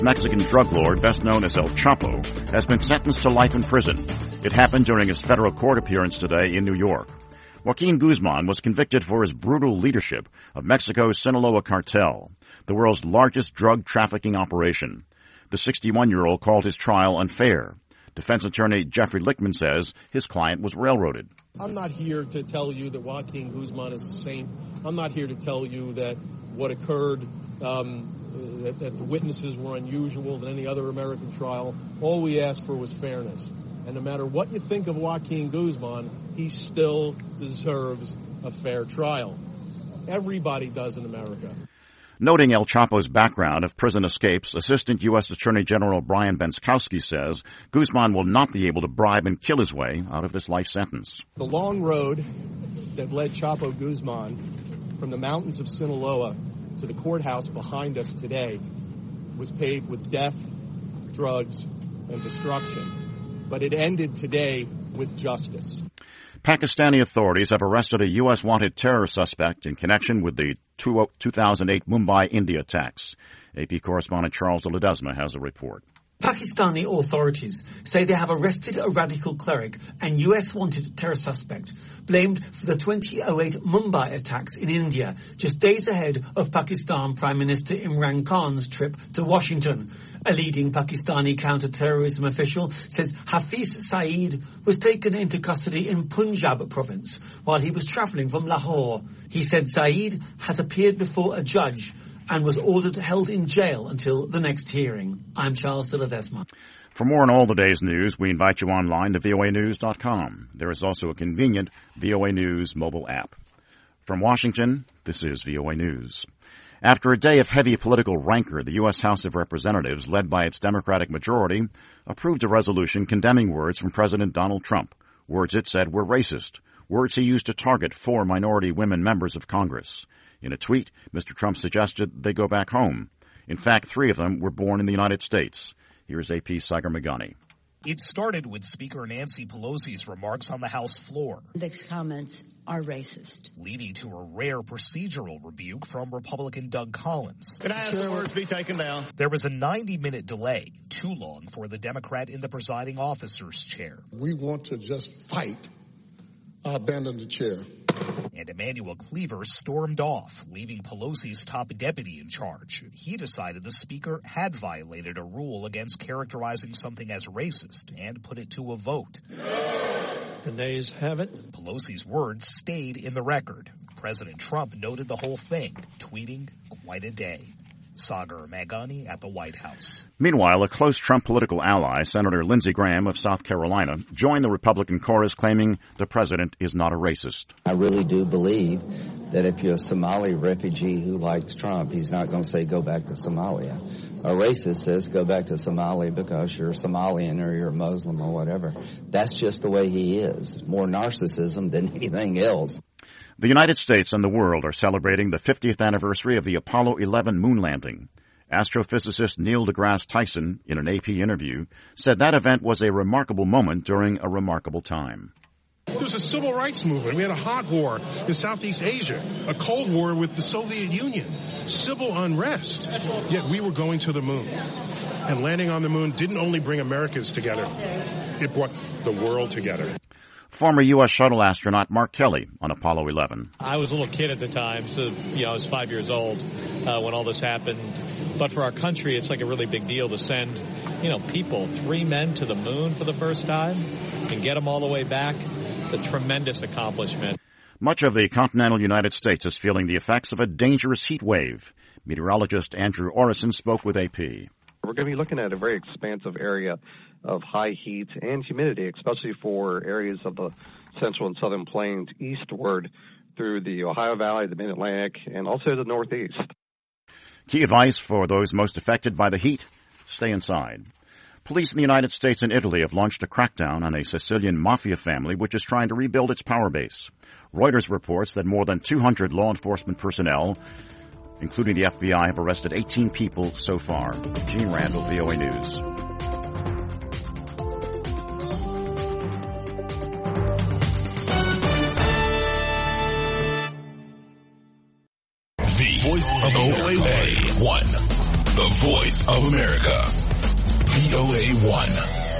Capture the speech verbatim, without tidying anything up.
Mexican drug lord, best known as El Chapo, has been sentenced to life in prison. It happened during his federal court appearance today in New York. Joaquin Guzman was convicted for his brutal leadership of Mexico's Sinaloa cartel, the world's largest drug trafficking operation. The sixty-one-year-old called his trial unfair. Defense attorney Jeffrey Lichtman says his client was railroaded. I'm not here to tell you that Joaquin Guzman is the same. I'm not here to tell you that what occurred, um, that, that the witnesses were unusual than any other American trial. All we asked for was fairness. And no matter what you think of Joaquin Guzman, he still deserves a fair trial. Everybody does in America. Noting El Chapo's background of prison escapes, Assistant U S Attorney General Brian Benskowski says Guzman will not be able to bribe and kill his way out of this life sentence. The long road that led Chapo Guzman from the mountains of Sinaloa to the courthouse behind us today was paved with death, drugs, and destruction. But it ended today with justice. Pakistani authorities have arrested a U S wanted terror suspect in connection with the two thousand eight Mumbai, India attacks. A P correspondent Charles Ledesma has a report. Pakistani authorities say they have arrested a radical cleric and U S wanted terror suspect blamed for the twenty oh eight Mumbai attacks in India, just days ahead of Pakistan Prime Minister Imran Khan's trip to Washington. A leading Pakistani counter-terrorism official says Hafiz Saeed was taken into custody in Punjab province while he was travelling from Lahore. He said Saeed has appeared before a judge and was ordered held in jail until the next hearing. I'm Charles Ledesma. For more on all the day's news, we invite you online to V O A news dot com. There is also a convenient V O A News mobile app. From Washington, this is V O A News. After a day of heavy political rancor, the U S House of Representatives, led by its Democratic majority, approved a resolution condemning words from President Donald Trump. Words it said were racist. Words he used to target four minority women members of Congress. In a tweet, Mister Trump suggested they go back home. In fact, three of them were born in the United States. Here's A P's Sagar Meghani. It started with Speaker Nancy Pelosi's remarks on the House floor. These comments are racist. Leading to a rare procedural rebuke from Republican Doug Collins. Can I ask the words be taken down? There was a ninety-minute delay, too long for the Democrat in the presiding officer's chair. We want to just fight. I abandon the chair. And Emmanuel Cleaver stormed off, leaving Pelosi's top deputy in charge. He decided the speaker had violated a rule against characterizing something as racist and put it to a vote. The nays have it. Pelosi's words stayed in the record. President Trump noted the whole thing, tweeting, "Quite a day." Sagar Meghani at the White House. Meanwhile, a close Trump political ally, Senator Lindsey Graham of South Carolina, joined the Republican chorus claiming the president is not a racist. I really do believe that if you're a Somali refugee who likes Trump, he's not going to say go back to Somalia. A racist says go back to Somalia because you're a Somalian or you're a Muslim or whatever. That's just the way he is. More narcissism than anything else. The United States and the world are celebrating the fiftieth anniversary of the Apollo eleven moon landing. Astrophysicist Neil deGrasse Tyson, in an A P interview, said that event was a remarkable moment during a remarkable time. There was a civil rights movement. We had a hot war in Southeast Asia, a cold war with the Soviet Union, civil unrest. Yet we were going to the moon. And landing on the moon didn't only bring Americans together, it brought the world together. Former U S shuttle astronaut Mark Kelly on Apollo eleven. I was a little kid at the time, so you know I was five years old uh, when all this happened. But for our country, it's like a really big deal to send, you know, people, three men to the moon for the first time and get them all the way back. It's a tremendous accomplishment. Much of the continental United States is feeling the effects of a dangerous heat wave. Meteorologist Andrew Orison spoke with A P. We're going to be looking at a very expansive area of high heat and humidity, especially for areas of the central and southern plains eastward through the Ohio Valley, the Mid-Atlantic, and also the Northeast. Key advice for those most affected by the heat: stay inside. Police in the United States and Italy have launched a crackdown on a Sicilian mafia family which is trying to rebuild its power base. Reuters reports that more than two hundred law enforcement personnel, including the F B I, have arrested eighteen people so far. Gene Randall, V O A News. The voice of O A one. The voice of America. V O A one.